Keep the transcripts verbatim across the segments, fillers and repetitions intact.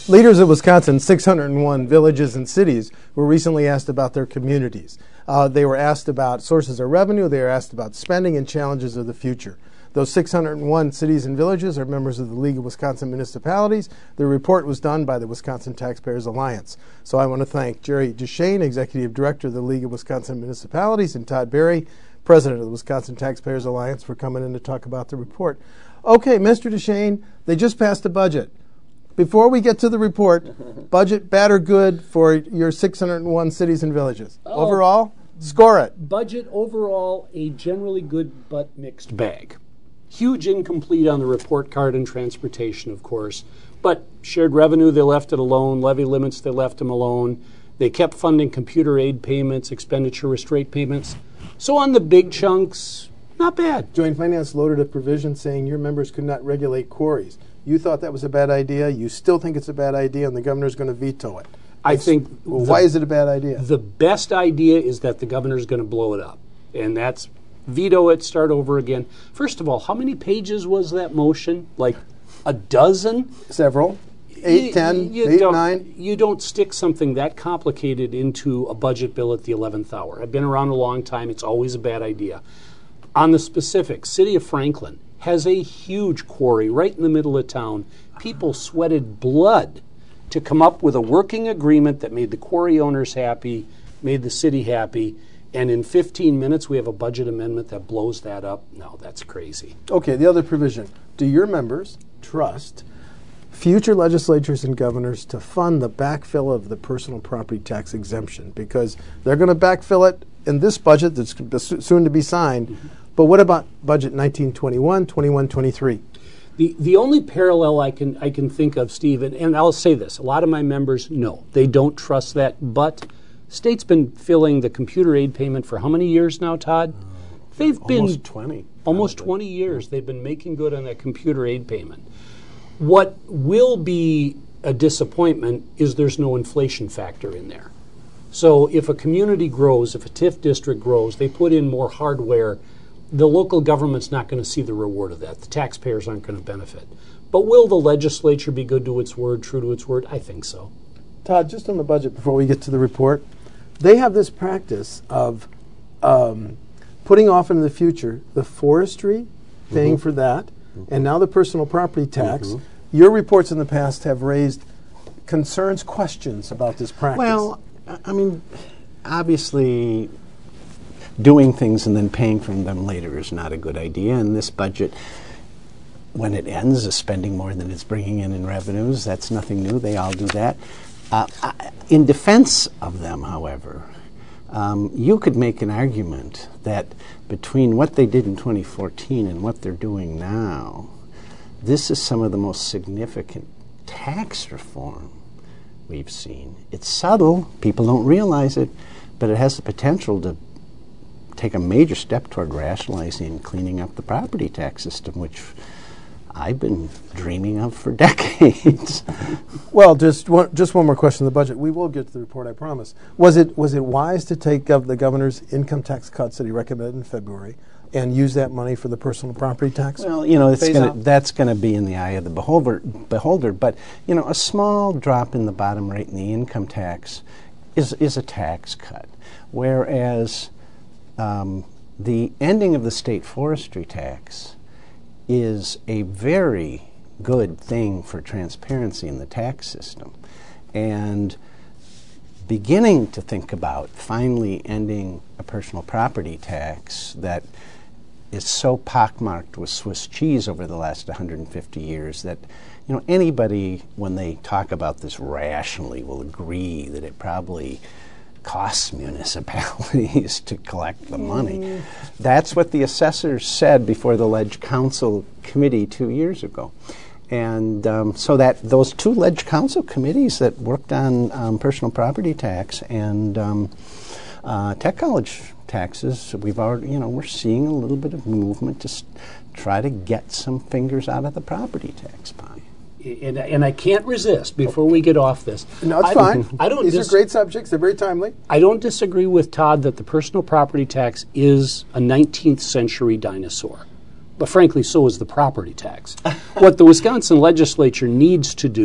Leaders of Wisconsin's six hundred one villages and cities were recently asked about their communities. Uh, they were asked about sources of revenue. They were asked about spending and challenges of the future. Those six hundred one cities and villages are members of the League of Wisconsin Municipalities. The report was done by the Wisconsin Taxpayers Alliance. So I want to thank Jerry Duchesne, Executive Director of the League of Wisconsin Municipalities, and Todd Berry, President of the Wisconsin Taxpayers Alliance, for coming in to talk about the report. Okay, Mister Duchesne, they just passed a budget. Before we get to the report, budget bad or good for your six hundred one cities and villages? Oh, overall, score it. Budget overall, a generally good but mixed bag. Huge incomplete on the report card and transportation, of course. But shared revenue, they left it alone. Levy limits, they left them alone. They kept funding computer aid payments, expenditure restraint payments. So on the big chunks, not bad. Joint Finance loaded a provision saying your members could not regulate quarries. You thought that was a bad idea. You still think it's a bad idea, and the governor's going to veto it. I It's, think. Well, the, why is it a bad idea? The best idea is that the governor's going to blow it up. And that's veto it, start over again. First of all, how many pages was that motion? Like a dozen? Several. Eight, You- ten, you eight, don't- nine. You don't stick something that complicated into a budget bill at the eleventh hour. I've been around a long time. It's always a bad idea. On the specifics, City of Franklin has a huge quarry right in the middle of town. People sweated blood to come up with a working agreement that made the quarry owners happy, made the city happy, and in fifteen minutes we have a budget amendment that blows that up. No, that's crazy. Okay, the other provision. Do your members trust future legislatures and governors to fund the backfill of the personal property tax exemption? Because they're going to backfill it in this budget that's soon to be signed. Mm-hmm. But what about budget nineteen twenty-one, twenty-one, twenty-three? The the only parallel I can I can think of, Steve, and, and I'll say this, a lot of my members, no, they don't trust that, but state's been filling the computer aid payment for how many years now, Todd? They've almost been almost twenty. Almost probably. twenty years they've been making good on that computer aid payment. What will be a disappointment is there's no inflation factor in there. So if a community grows, if a T I F district grows, they put in more hardware, the local government's not going to see the reward of that. The taxpayers aren't going to benefit. But will the legislature be good to its word, true to its word? I think so. Todd, just on the budget before we get to the report, they have this practice of um, putting off into the future the forestry, paying mm-hmm. for that, mm-hmm. and now the personal property tax. Mm-hmm. Your reports in the past have raised concerns, questions about this practice. Well, I mean, obviously, doing things and then paying for them later is not a good idea. And this budget, when it ends, is spending more than it's bringing in in revenues. That's nothing new. They all do that. Uh, I, in defense of them, however, um, you could make an argument that between what they did in twenty fourteen and what they're doing now, this is some of the most significant tax reform we've seen. It's subtle. People don't realize it, but it has the potential to take a major step toward rationalizing and cleaning up the property tax system, which I've been dreaming of for decades. Well, just one, just one more question on the budget. We will get to the report, I promise. Was it was it wise to take gov- the governor's income tax cuts that he recommended in February and use that money for the personal property tax? Well, you know, it's Phase gonna, out? that's going to be in the eye of the beholder, beholder. But, you know, a small drop in the bottom rate in the income tax is, is a tax cut, whereas um, the ending of the state forestry tax is a very good thing for transparency in the tax system. And beginning to think about finally ending a personal property tax that is so pockmarked with Swiss cheese over the last one hundred fifty years that, you know, anybody, when they talk about this rationally, will agree that it probably costs municipalities to collect the money. Mm. That's what the assessors said before the Ledge Council Committee two years ago. And um, so that those two Ledge Council committees that worked on um, personal property tax and um, uh, tech college taxes, we've already, you know, we're seeing a little bit of movement to s- try to get some fingers out of the property tax pie. And, and I can't resist before we get off this. No, it's I fine. Don't, I don't These dis- are great subjects. They're very timely. I don't disagree with Todd that the personal property tax is a nineteenth century dinosaur. But frankly, so is the property tax. What the Wisconsin legislature needs to do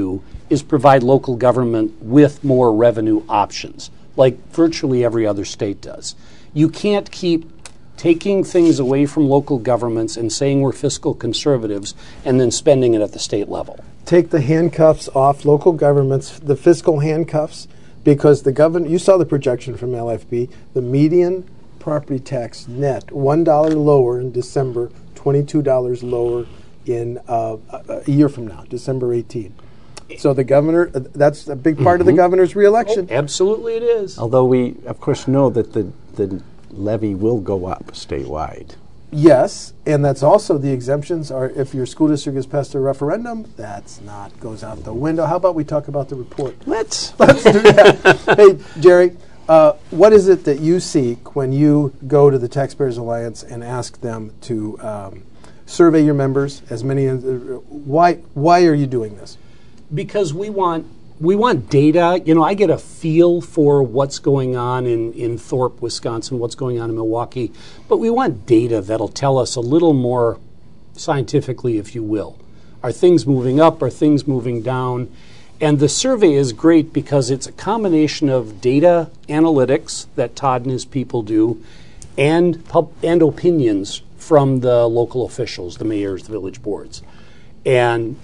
is provide local government with more revenue options, like virtually every other state does. You can't keep taking things away from local governments and saying we're fiscal conservatives and then spending it at the state level. Take the handcuffs off local governments, the fiscal handcuffs, because the government, you saw the projection from L F B, the median property tax net, one dollar lower in December, twenty-two dollars lower in uh, a year from now, December eighteenth. So the governor, uh, that's a big part mm-hmm. of the governor's reelection. Oh, absolutely it is. Although we, of course, know that the, the levy will go up statewide. Yes, and that's also the exemptions are if your school district has passed a referendum, that's not goes out the window. How about we talk about the report? Let's. Let's do that. Hey, Jerry, uh, what is it that you seek when you go to the Taxpayers Alliance and ask them to um, survey your members? As many, uh, why why are you doing this? Because we want we want data. You know, I get a feel for what's going on in, in Thorpe, Wisconsin, what's going on in Milwaukee, but we want data that'll tell us a little more scientifically, if you will. Are things moving up? Are things moving down? And the survey is great because it's a combination of data analytics that Todd and his people do and pub- and opinions from the local officials, the mayors, the village boards. And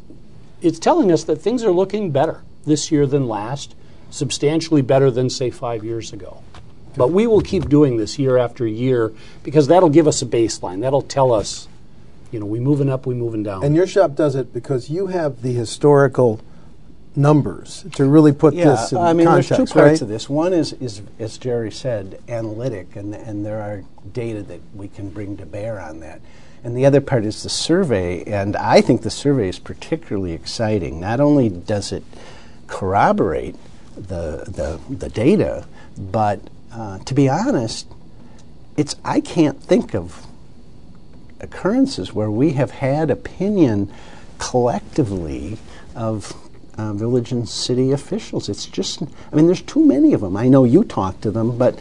it's telling us that things are looking better this year than last, substantially better than, say, five years ago. But we will keep doing this year after year because that'll give us a baseline. That'll tell us, you know, we moving up, we moving down. And your shop does it because you have the historical numbers to really put yeah, this in I mean, context, there's two right? parts of this. One is, is, as Jerry said, analytic, and, and there are data that we can bring to bear on that. And the other part is the survey, and I think the survey is particularly exciting. Not only does it corroborate the the, the data, but uh, to be honest, it's I can't think of occurrences where we have had opinion collectively of uh, village and city officials. It's just, I mean, there's too many of them. I know you talk to them, but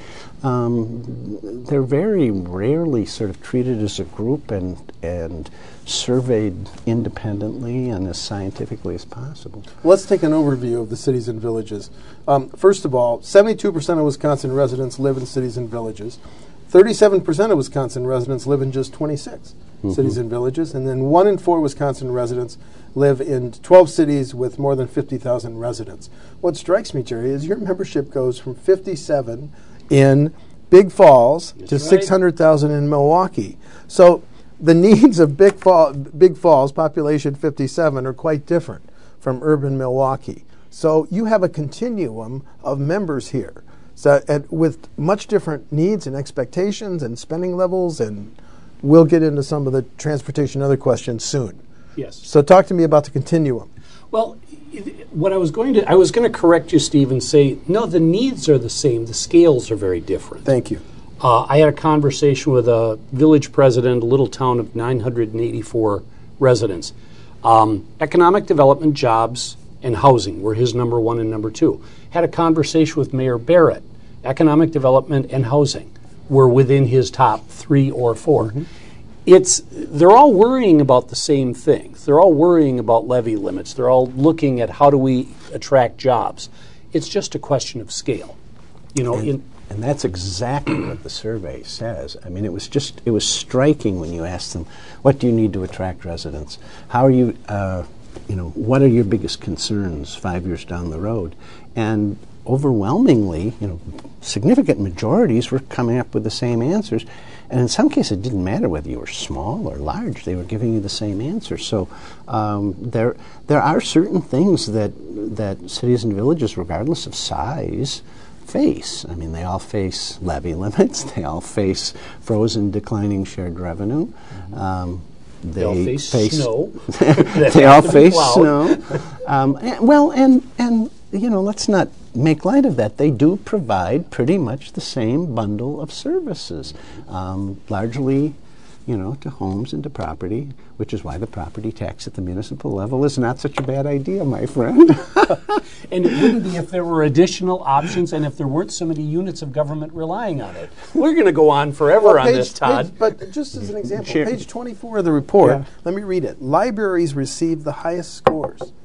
um, they're very rarely sort of treated as a group and and surveyed independently and as scientifically as possible. Let's take an overview of the cities and villages. Um, first of all, seventy-two percent of Wisconsin residents live in cities and villages. thirty-seven percent of Wisconsin residents live in just twenty-six mm-hmm. cities and villages, and then one in four Wisconsin residents live in twelve cities with more than fifty thousand residents. What strikes me, Jerry, is your membership goes from fifty-seven in Big Falls That's to right. six hundred thousand in Milwaukee. So the needs of Big, Fall, Big Falls, population fifty-seven, are quite different from urban Milwaukee. So you have a continuum of members here. So, and with much different needs and expectations and spending levels, and we'll get into some of the transportation and other questions soon. Yes. So talk to me about the continuum. Well, what I was going to, I was going to correct you, Steve, and say, no, the needs are the same. The scales are very different. Thank you. Uh, I had a conversation with a village president, a little town of nine hundred eighty-four residents. Um, economic development, jobs, and housing were his number one and number two. Had a conversation with Mayor Barrett. Economic development and housing were within his top three or four. Mm-hmm. It's they're all worrying about the same things. They're all worrying about levy limits. They're all looking at how do we attract jobs. It's just a question of scale, you know. And, in, and that's exactly what the survey says. I mean, it was just it was striking when you asked them, "What do you need to attract residents? How are you?" Uh, you know, what are your biggest concerns five years down the road? And overwhelmingly, you know, significant majorities were coming up with the same answers. And in some cases, it didn't matter whether you were small or large. They were giving you the same answer. So um, there there are certain things that that cities and villages, regardless of size, face. I mean, they all face levy limits. They all face frozen declining shared revenue. Mm-hmm. Um, They, they all face, face snow. They all face snow. Um, and, well, and and you know, let's not make light of that. They do provide pretty much the same bundle of services, um, largely, you know, to homes and to property, which is why the property tax at the municipal level is not such a bad idea, my friend. And it wouldn't be if there were additional options and if there weren't so many units of government relying on it. We're going to go on forever well, on page, this, Todd. Page, but just as an example, Sure. page twenty-four of the report, Yeah. let me read it. Libraries receive the highest scores.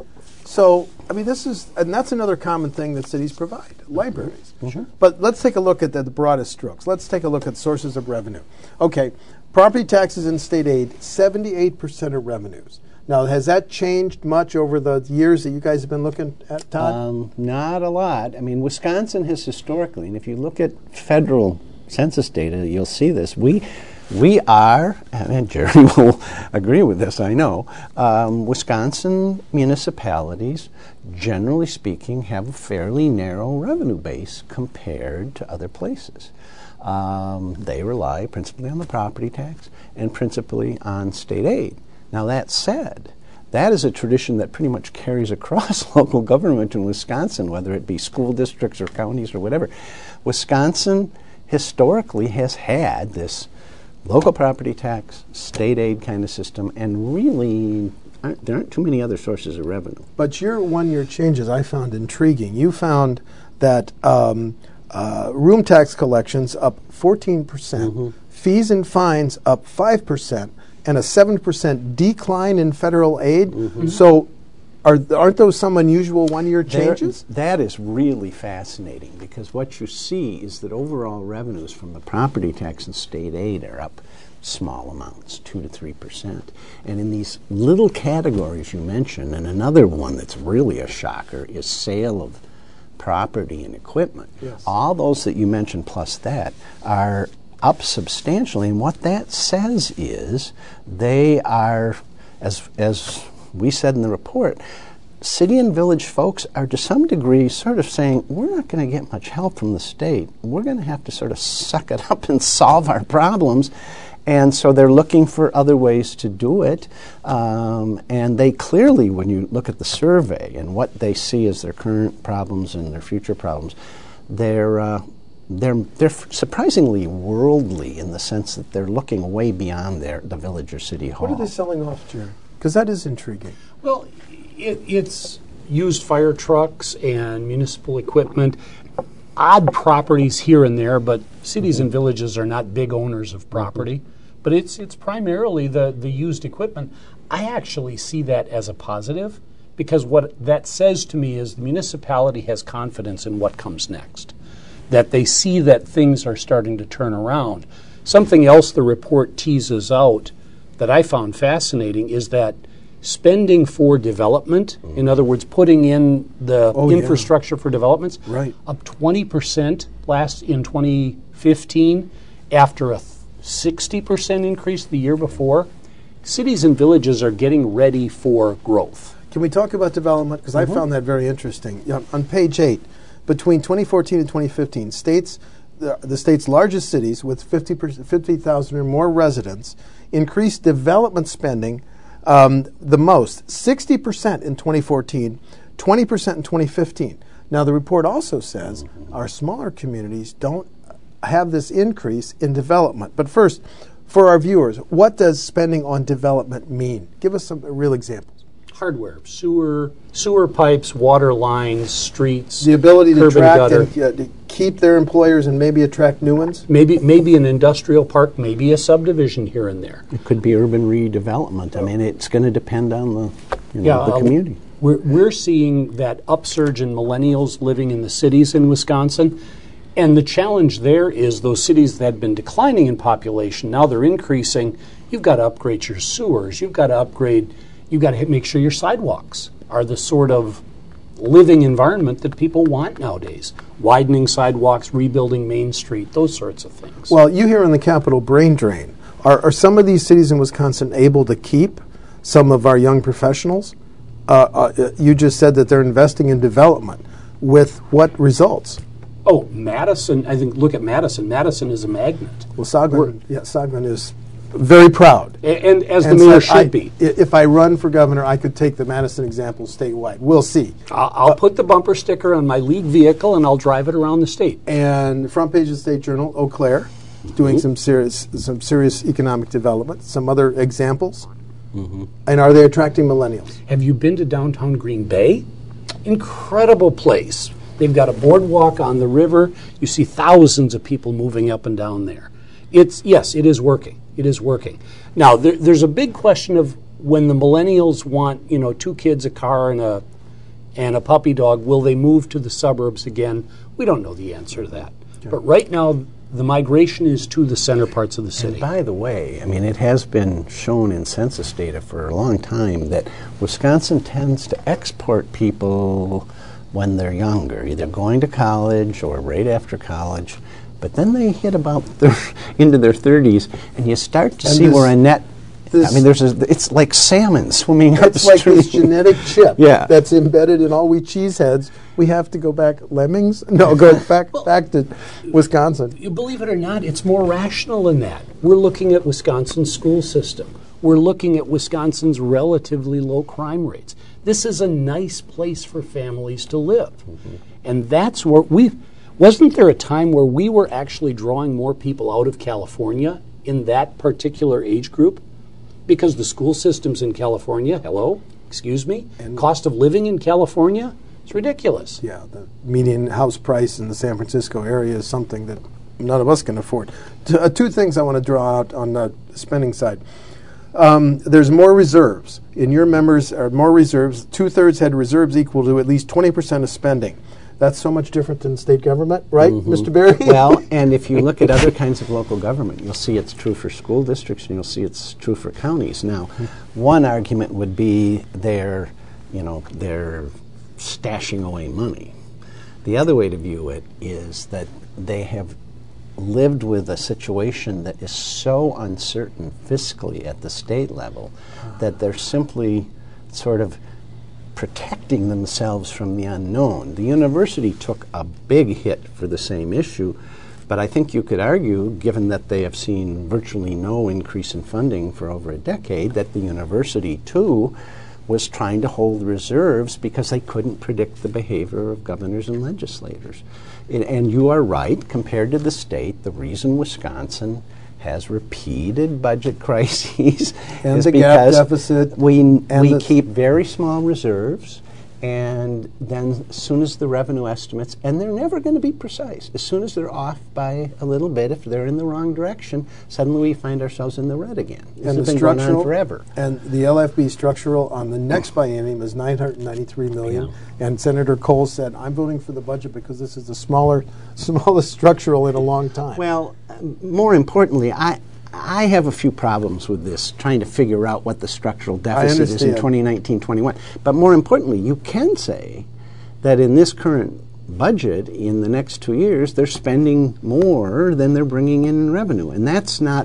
So, I mean, this is, and that's another common thing that cities provide, libraries. Sure. But let's take a look at the, the broadest strokes. Let's take a look at sources of revenue. Okay, property taxes and state aid, seventy-eight percent of revenues. Now, has that changed much over the years that you guys have been looking at, Todd? Um, not a lot. I mean, Wisconsin has historically, and if you look at federal census data, you'll see this. We we are, and Jerry will agree with this, I know, um, Wisconsin municipalities, generally speaking, have a fairly narrow revenue base compared to other places. Um, they rely principally on the property tax and principally on state aid. Now, that said, that is a tradition that pretty much carries across local government in Wisconsin, whether it be school districts or counties or whatever. Wisconsin historically has had this local property tax, state aid kind of system, and really aren't, there aren't too many other sources of revenue. But your one-year changes I found intriguing. You found that um, uh, room tax collections up fourteen percent, mm-hmm. fees and fines up five percent, and a seven percent decline in federal aid. Mm-hmm. So are, aren't those some unusual one-year changes? There, that is really fascinating, because what you see is that overall revenues from the property tax and state aid are up small amounts, two to three percent. And in these little categories you mentioned, and another one that's really a shocker is sale of property and equipment. Yes. All those that you mentioned plus that are up substantially, and what that says is they are, as as we said in the report, city and village folks are to some degree sort of saying, we're not going to get much help from the state. We're going to have to sort of suck it up and solve our problems. And so they're looking for other ways to do it. Um, and they clearly, when you look at the survey and what they see as their current problems and their future problems, they're uh, They're they're surprisingly worldly in the sense that they're looking way beyond their the village or city hall. What are they selling off, Jerry? Because that is intriguing. Well, it, it's used fire trucks and municipal equipment, odd properties here and there, but cities mm-hmm. and villages are not big owners of property. Mm-hmm. But it's it's primarily the, the used equipment. I actually see that as a positive, because what that says to me is the municipality has confidence in what comes next, that they see that things are starting to turn around. Something else the report teases out that I found fascinating is that spending for development, mm. in other words, putting in the oh, infrastructure yeah. for developments, right. up twenty percent last in twenty fifteen after a sixty percent increase the year before. Cities and villages are getting ready for growth. Can we talk about development? Because mm-hmm. I found that very interesting. Yeah, on page eight, between twenty fourteen and twenty fifteen, states, the, the state's largest cities with fifty thousand or more residents increased development spending um, the most, sixty percent in twenty fourteen, twenty percent in twenty fifteen. Now, the report also says mm-hmm. our smaller communities don't have this increase in development. But first, for our viewers, what does spending on development mean? Give us some real examples. Hardware, sewer, sewer pipes, water lines, streets, the ability to curb attract and and uh, to keep their employers and maybe attract new ones. Maybe maybe an industrial park, maybe a subdivision here and there. It could be urban redevelopment. I mean, it's going to depend on the you know, yeah, the uh, community. We're we're seeing that upsurge in millennials living in the cities in Wisconsin. And the challenge there is those cities that had been declining in population, now they're increasing. You've got to upgrade your sewers. You've got to upgrade, you've got to make sure your sidewalks are the sort of living environment that people want nowadays. Widening sidewalks, rebuilding Main Street, those sorts of things. Well, you here in the Capitol brain drain. Are, are some of these cities in Wisconsin able to keep some of our young professionals? Uh, uh, you just said that they're investing in development. With what results? Oh, Madison, I think, look at Madison. Madison is a magnet. Well, Sogman, yeah, Sogman is very proud. And, and as and the mayor said, should I, be. If I run for governor, I could take the Madison example statewide. We'll see. I'll, I'll uh, put the bumper sticker on my league vehicle and I'll drive it around the state. And front page of the State Journal, Eau Claire, doing mm-hmm. some serious some serious economic development. Some other examples. Mm-hmm. And are they attracting millennials? Have you been to downtown Green Bay? Incredible place. They've got a boardwalk on the river. You see thousands of people moving up and down there. It's yes, it is working. It is working. Now, there, there's a big question of when the millennials want, you know, two kids, a car, and a and a puppy dog, will they move to the suburbs again? We don't know the answer to that. Okay. But right now, the migration is to the center parts of the city. And by the way, I mean, it has been shown in census data for a long time that Wisconsin tends to export people when they're younger, either going to college or right after college. But then they hit about thir- into their thirties, and you start to and see this, where a net. I mean, there's a, it's like salmon swimming up the It's like stream. this genetic chip yeah. that's embedded in all we cheeseheads. We have to go back lemmings. No, go back well, back to Wisconsin. You believe it or not, it's more rational than that. We're looking at Wisconsin's school system. We're looking at Wisconsin's relatively low crime rates. This is a nice place for families to live, mm-hmm. and that's where we. Wasn't there a time where we were actually drawing more people out of California in that particular age group? Because the school systems in California, hello, excuse me, and cost of living in California, it's ridiculous. Yeah, the median house price in the San Francisco area is something that none of us can afford. T- uh, two things I want to draw out on the spending side. Um, there's more reserves. In your members are more reserves. Two-thirds had reserves equal to at least twenty percent of spending. That's so much different than state government, right, mm-hmm. Mister Berry? Well, and if you look at other kinds of local government, you'll see it's true for school districts, and you'll see it's true for counties. Now, one argument would be they're, you know, they're stashing away money. The other way to view it is that they have lived with a situation that is so uncertain fiscally at the state level that they're simply sort of protecting themselves from the unknown. The university took a big hit for the same issue, but I think you could argue, given that they have seen virtually no increase in funding for over a decade, that the university, too, was trying to hold reserves because they couldn't predict the behavior of governors and legislators. It, and you are right, compared to the state, the reason Wisconsin has repeated budget crises and is the because gap deficit we, and we the keep very small reserves, and then as soon as the revenue estimates, and they're never going to be precise, as soon as they're off by a little bit, if they're in the wrong direction, suddenly we find ourselves in the red again. This and has the been going on structural forever. And the L F B structural on the next biennium is nine hundred ninety-three million dollars. Yeah. And Senator Cole said, I'm voting for the budget because this is the smaller, smallest structural in a long time. Well, uh, more importantly, I I have a few problems with this, trying to figure out what the structural deficit is in twenty nineteen twenty-one. But more importantly, you can say that in this current budget, in the next two years, they're spending more than they're bringing in revenue. And that's not,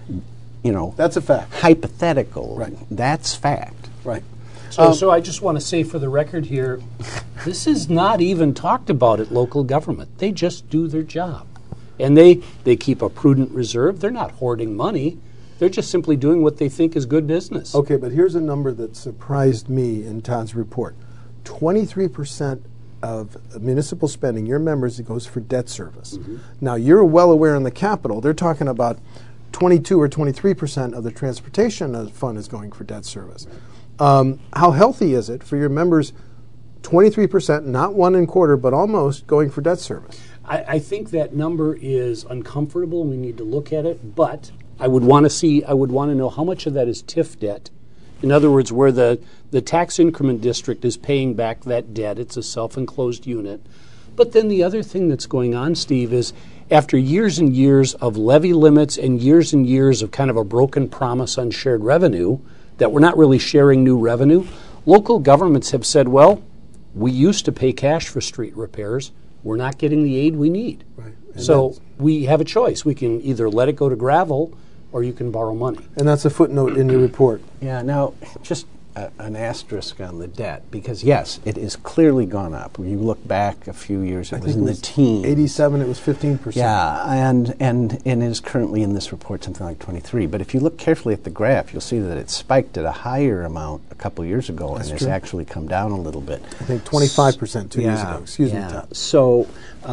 you know, that's a fact. Hypothetical. Right. That's fact. Right. So, um, so I just want to say for the record here, this is not even talked about at local government. They just do their job. And they, they keep a prudent reserve. They're not hoarding money. They're just simply doing what they think is good business. Okay, but here's a number that surprised me in Todd's report. twenty-three percent of municipal spending, your members, it goes for debt service. Mm-hmm. Now, you're well aware in the Capitol, they're talking about twenty-two or twenty-three percent of the transportation fund is going for debt service. Um, how healthy is it for your members, twenty-three percent, not one and quarter, but almost going for debt service? I, I think that number is uncomfortable. We need to look at it, but I would want to see. I would want to know how much of that is T I F debt. In other words, where the, the tax increment district is paying back that debt. It's a self-enclosed unit. But then the other thing that's going on, Steve, is after years and years of levy limits and years and years of kind of a broken promise on shared revenue, that we're not really sharing new revenue, local governments have said, well, we used to pay cash for street repairs. We're not getting the aid we need. Right. So we have a choice. We can either let it go to gravel or you can borrow money. And that's a footnote in your report. Yeah, now, just a, an asterisk on the debt, because, yes, it has clearly gone up. When you look back a few years, it I was think in it was the teens. eighty-seven, it was fifteen percent. Yeah, and, and, and it is currently in this report something like twenty-three. But if you look carefully at the graph, you'll see that it spiked at a higher amount a couple years ago, That's and true. has actually come down a little bit. I think twenty-five percent two yeah, years ago. Excuse yeah. me, Todd. So,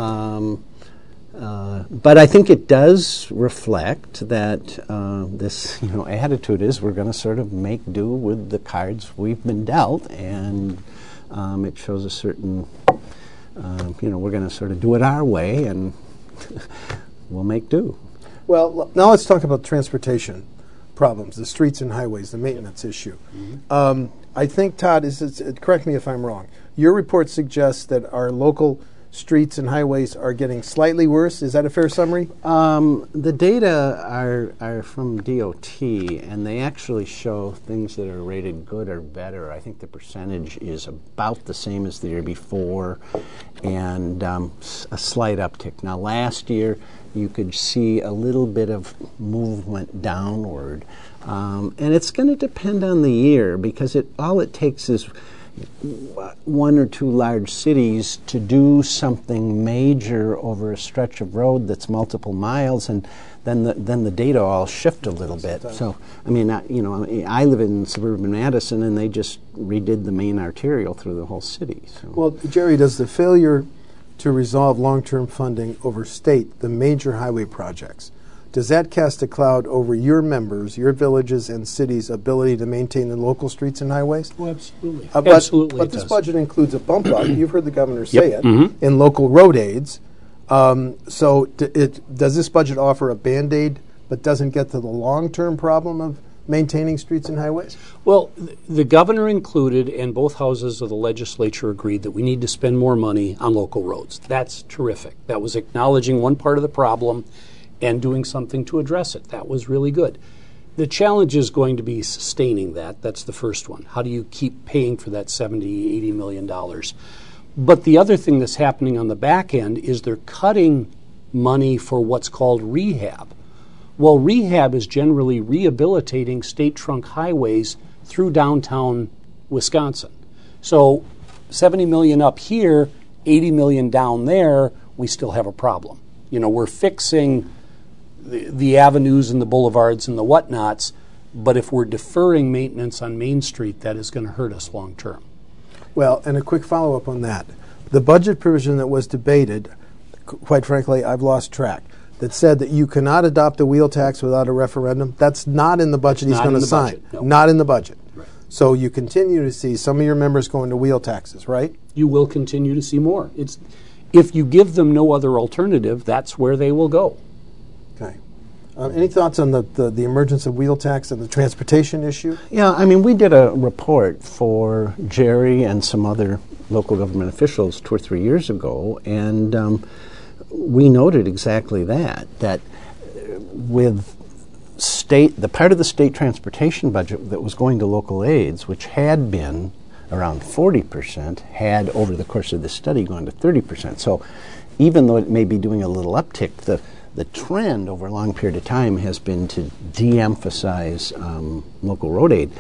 um, uh, but I think it does reflect that uh, this, you know, attitude is we're going to sort of make do with the cards we've been dealt, and um, it shows a certain, uh, you know, we're going to sort of do it our way, and we'll make do. Well, l- now let's talk about transportation problems, the streets and highways, the maintenance issue. Mm-hmm. Um, I think, Todd, is, is correct me if I'm wrong. Your report suggests that our local streets and highways are getting slightly worse. Is that a fair summary? Um, the data are, are from D O T, and they actually show things that are rated good or better. I think the percentage is about the same as the year before, and um, a slight uptick. Now, last year, you could see a little bit of movement downward, um, and it's going to depend on the year, because it all it takes is one or two large cities to do something major over a stretch of road that's multiple miles, and then the then the data all shift a little bit. So, I mean, I, you know, I live in suburban Madison, and they just redid the main arterial through the whole city. So. Well, Jerry, does the failure to resolve long-term funding overstate the major highway projects? Does that cast a cloud over your members, your villages and cities' ability to maintain the local streets and highways? Oh, absolutely. Uh, but, absolutely. But this does. budget includes a bump up, you've heard the governor say Yep. it, Mm-hmm. in local road aids. Um, so d- it, does this budget offer a Band-Aid but doesn't get to the long-term problem of maintaining streets and highways? Well, th- the governor included, and both houses of the legislature agreed that we need to spend more money on local roads. That's terrific. That was acknowledging one part of the problem and doing something to address it. That was really good. The challenge is going to be sustaining that. That's the first one. How do you keep paying for that seventy, eighty million dollars? But the other thing that's happening on the back end is they're cutting money for what's called rehab. Well, rehab is generally rehabilitating state trunk highways through downtown Wisconsin. So seventy million up here, eighty million down there, we still have a problem. You know, we're fixing the, the avenues and the boulevards and the whatnots, but if we're deferring maintenance on Main Street, that is going to hurt us long term. Well, and a quick follow-up on that. The budget provision that was debated, qu- quite frankly, I've lost track, that said that you cannot adopt a wheel tax without a referendum. That's not in the budget he's Not going in to the sign. budget, no. Not in the budget. Right. So you continue to see some of your members going to wheel taxes, right? You will continue to see more. It's if you give them no other alternative, that's where they will go. Okay. Um, any thoughts on the, the, the emergence of wheel tax and the transportation issue? Yeah, I mean, we did a report for Jerry and some other local government officials two or three years ago, and um, we noted exactly that, that with state, the part of the state transportation budget that was going to local aids, which had been around forty percent, had over the course of the study gone to thirty percent. So even though it may be doing a little uptick, the The trend over a long period of time has been to de-emphasize um, local road aid.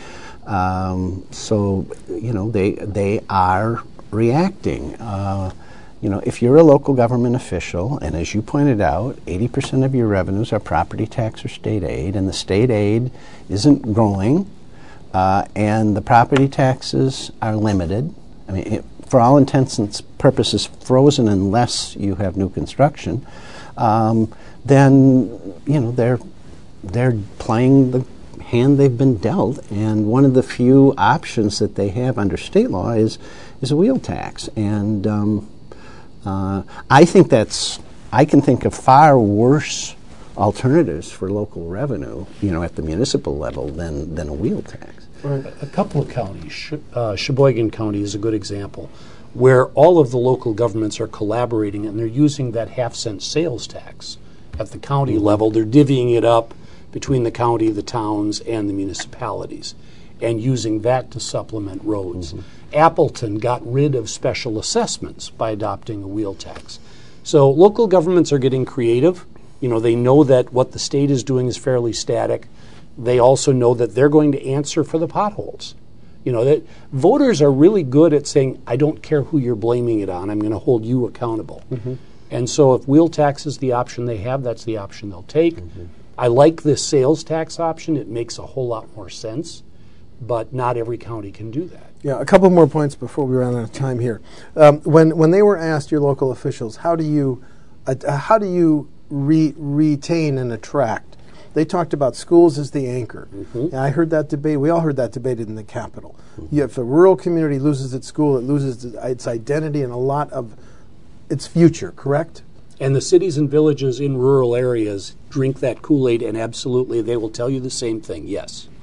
Um, so, you know, they they are reacting. Uh, you know, if you're a local government official, and as you pointed out, eighty percent of your revenues are property tax or state aid, and the state aid isn't growing, uh, and the property taxes are limited. I mean, it, for all intents and purposes, frozen unless you have new construction. Um, then you know they're they're playing the hand they've been dealt, and one of the few options that they have under state law is is a wheel tax, and um, uh, I think that's I can think of far worse alternatives for local revenue, you know, at the municipal level than than a wheel tax. Right. A couple of counties, Sh- uh, Sheboygan County is a good example, where all of the local governments are collaborating and they're using that half cent sales tax at the county mm-hmm. level. They're divvying it up between the county, the towns, and the municipalities and using that to supplement roads. Mm-hmm. Appleton got rid of special assessments by adopting a wheel tax. So local governments are getting creative. You know, they know that what the state is doing is fairly static. They also know that they're going to answer for the potholes. You know, that voters are really good at saying, I don't care who you're blaming it on, I'm going to hold you accountable. Mm-hmm. And so if wheel tax is the option they have, that's the option they'll take. Mm-hmm. I like this sales tax option. It makes a whole lot more sense, but not every county can do that. Yeah, a couple more points before we run out of time here. Um, when when they were asked, your local officials, how do you uh, how do you re- retain and attract? They talked about schools as the anchor. Mm-hmm. And I heard that debate. We all heard that debated in the Capitol. Mm-hmm. Yeah, if a rural community loses its school, it loses its identity and a lot of its future, correct? And the cities and villages in rural areas drink that Kool-Aid, and absolutely they will tell you the same thing, yes.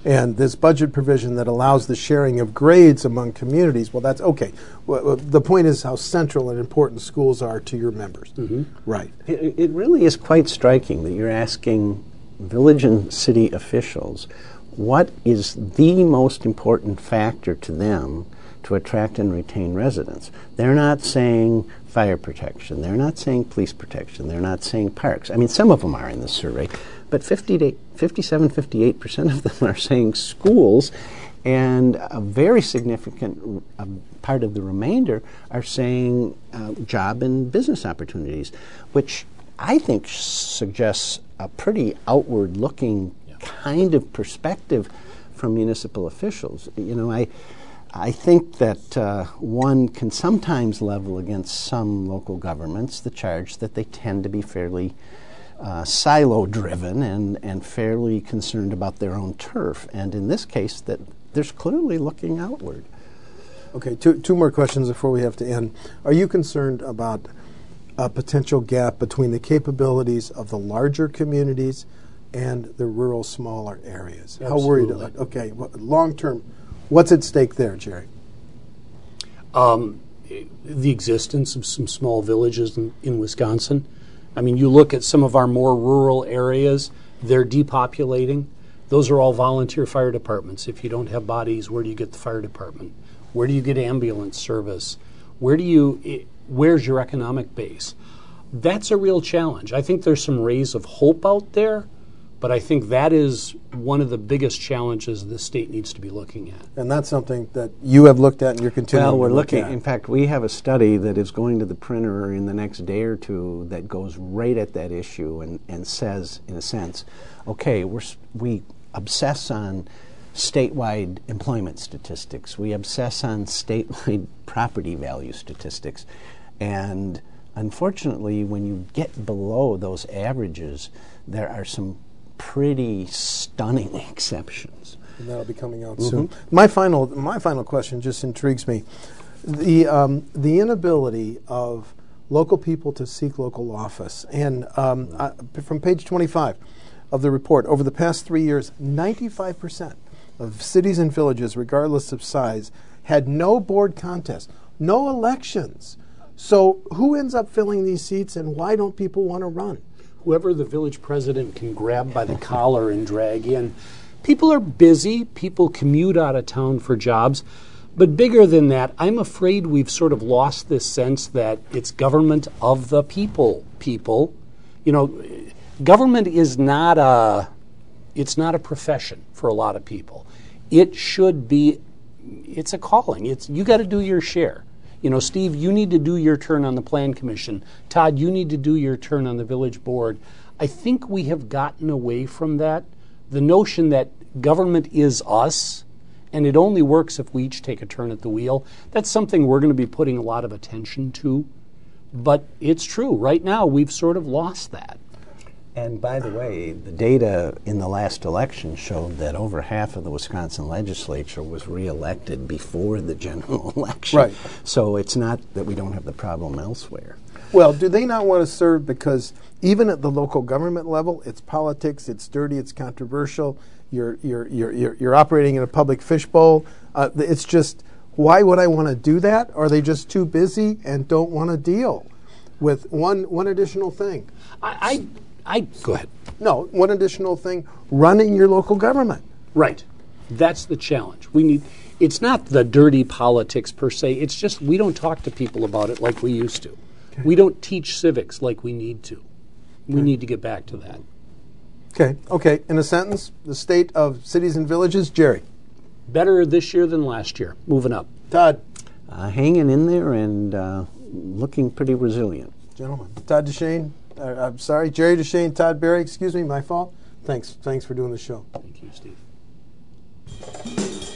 And this budget provision that allows the sharing of grades among communities, well, that's okay. Well, the point is how central and important schools are to your members. Mm-hmm. Right. It, it really is quite striking that you're asking village and city officials what is the most important factor to them to attract and retain residents. They're not saying fire protection. They're not saying police protection. They're not saying parks. I mean, some of them are in this survey, but fifty to fifty-seven, fifty-eight percent of them are saying schools, and a very significant uh, part of the remainder are saying uh, job and business opportunities, which I think suggests a pretty outward-looking yeah. kind of perspective from municipal officials. You know, I I think that uh, one can sometimes level against some local governments the charge that they tend to be fairly uh, silo-driven and, and fairly concerned about their own turf. And in this case, that there's clearly looking outward. Okay, two, two more questions before we have to end. Are you concerned about a potential gap between the capabilities of the larger communities and the rural, smaller areas? Absolutely. How worried about Okay, well, long-term, what's at stake there, Jerry? Um, the existence of some small villages in, in Wisconsin. I mean, you look at some of our more rural areas, they're depopulating. Those are all volunteer fire departments. If you don't have bodies, where do you get the fire department? Where do you get ambulance service? Where do you, where's your economic base? That's a real challenge. I think there's some rays of hope out there, but I think that is one of the biggest challenges the state needs to be looking at. And that's something that you have looked at and you're continuing well, we're to look looking, at. In fact, we have a study that is going to the printer in the next day or two that goes right at that issue and, and says, in a sense, okay, we're, we obsess on statewide employment statistics. We obsess on statewide property value statistics. And unfortunately, when you get below those averages, there are some pretty stunning exceptions. And that'll be coming out mm-hmm. soon. My final, my final question just intrigues me. The, um, the inability of local people to seek local office. And um, uh, from page twenty-five of the report, over the past three years, ninety-five percent of cities and villages, regardless of size, had no board contest, no elections. So who ends up filling these seats, and why don't people want to run? Whoever the village president can grab by the collar and drag in. People are busy. People commute out of town for jobs. But bigger than that, I'm afraid we've sort of lost this sense that it's government of the people, people. You know, government is not a, it's not a profession for a lot of people. It should be, it's a calling. It's, you got to do your share. You know, Steve, you need to do your turn on the Plan Commission. Todd, you need to do your turn on the village board. I think we have gotten away from that. The notion that government is us, and it only works if we each take a turn at the wheel, that's something we're going to be putting a lot of attention to. But it's true. Right now, we've sort of lost that. And by the way, the data in the last election showed that over half of the Wisconsin legislature was reelected before the general election. Right. So it's not that we don't have the problem elsewhere. Well, do they not want to serve because even at the local government level, it's politics, it's dirty, it's controversial, you're, you're, you're, you're, you're operating in a public fishbowl. Uh, it's just, why would I want to do that? Are they just too busy and don't want to deal with one, one additional thing? I... I I go ahead. No, one additional thing, running your local government. Right. That's the challenge. We need it's not the dirty politics per se. It's just we don't talk to people about it like we used to. Okay. We don't teach civics like we need to. We okay. need to get back to that. Okay. Okay. In a sentence, the state of cities and villages, Jerry. Better this year than last year. Moving up. Todd. Uh, hanging in there and uh, looking pretty resilient. Gentlemen. Todd Deshane. Uh, I'm sorry, Jerry Deshane, Todd Berry, excuse me, my fault. Thanks. Thanks for doing the show. Thank you, Steve.